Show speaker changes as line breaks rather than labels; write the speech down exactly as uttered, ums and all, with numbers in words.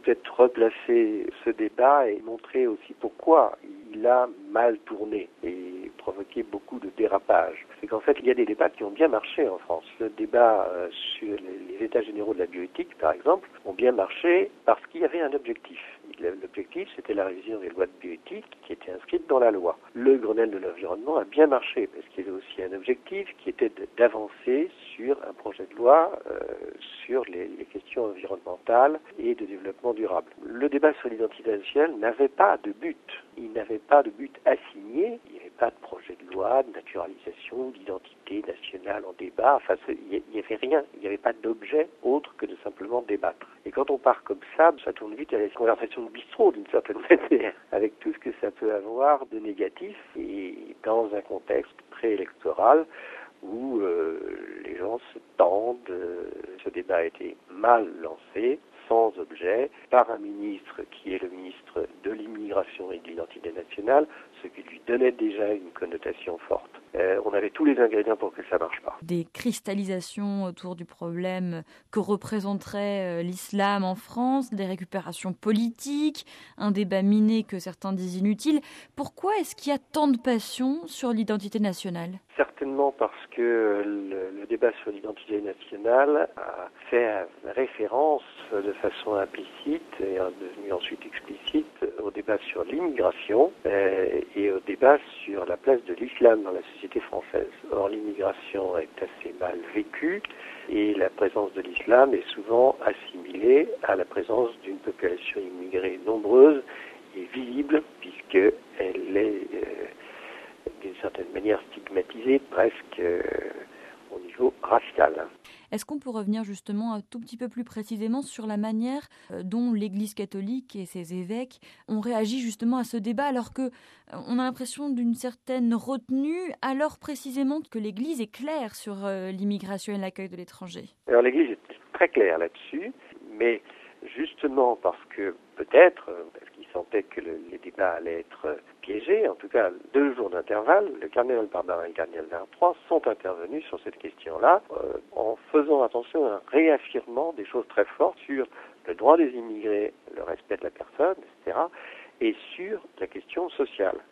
peut-être replacer ce débat et montrer aussi pourquoi il a mal tourné et provoqué beaucoup de dérapages. C'est qu'en fait, il y a des débats qui ont bien marché en France. Le débat euh, sur les, les états généraux de la bioéthique, par exemple, ont bien marché parce qu'il y avait un objectif. L'objectif, c'était la révision des lois de bioéthique qui était inscrite dans la loi. Le Grenelle de l'environnement a bien marché parce qu'il y avait aussi un objectif qui était d'avancer sur un projet de loi euh, sur les, les questions environnementales et de développement durable. Le débat sur l'identité nationale n'avait pas de but. Il n'avait pas de but assigné. Il n'y avait pas de projet de loi, de naturalisation, d'identité nationale en débat. Enfin, il n'y avait rien. Il n'y avait pas d'objet autre que de simplement débattre. Et quand on part comme ça, ça tourne vite à la conversation de bistrot, d'une certaine manière, avec tout ce que ça peut avoir de négatif et dans un contexte préélectoral où euh, les gens se tendent. Euh, ce débat a été mal lancé, sans objet, par un ministre qui est le ministre de l'immigration et de l'identité nationale, ce qui lui donnait déjà une connotation forte. Euh, on avait tous les ingrédients pour que ça ne marche pas.
Des cristallisations autour du problème que représenterait l'islam en France, des récupérations politiques, un débat miné que certains disent inutile. Pourquoi est-ce qu'il y a tant de passion sur l'identité nationale ?
Certainement parce que le, le débat sur l'identité nationale a fait référence de façon implicite et est devenu ensuite explicite au débat sur l'immigration euh, et au débat sur la place de l'islam dans la société française. Or, l'immigration est assez mal vécue et la présence de l'islam est souvent assimilée à la présence d'une population immigrée nombreuse et visible puisqu'elle est euh, d'une certaine manière stigmatisée presque euh, au niveau racial.
Est-ce qu'on peut revenir justement un tout petit peu plus précisément sur la manière dont l'Église catholique et ses évêques ont réagi justement à ce débat, alors que on a l'impression d'une certaine retenue, alors précisément que l'Église est claire sur l'immigration et l'accueil de l'étranger?
Alors l'Église est très claire là-dessus, mais justement parce que peut-être, parce qu'ils sentaient que le, les débats allaient être piégés, en tout cas deux jours d'intervalle, le cardinal Barbarin et le cardinal Vertroy sont intervenus sur cette question-là euh, en faisant attention, en réaffirmant des choses très fortes sur le droit des immigrés, le respect de la personne, et cetera, et sur la question sociale.